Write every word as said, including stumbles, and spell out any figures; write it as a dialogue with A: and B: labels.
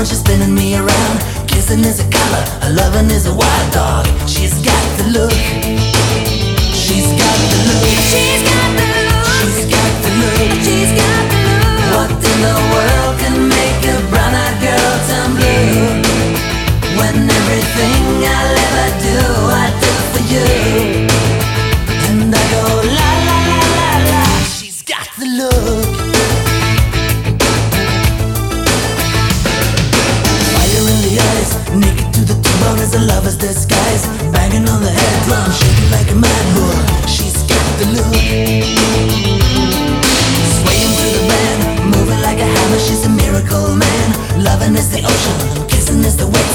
A: on, she's spinning me around. Kissing is a color, her loving is a wild dog. She's got the look. She's got the look.
B: She's got the look.
A: She's got the look.
B: She's got the look.
A: What in the world can make a brown-eyed girl turn blue? When everything I'll ever do, I do for you. And I go la la la la la. She's got the look. Fire in the eyes, naked to the bone as a lover's disguise. Banging on the head drum, shaking like a mad bull. She's got the look. Swaying through the band, moving like a hammer. She's a miracle man. Loving is the ocean, kissing is the wet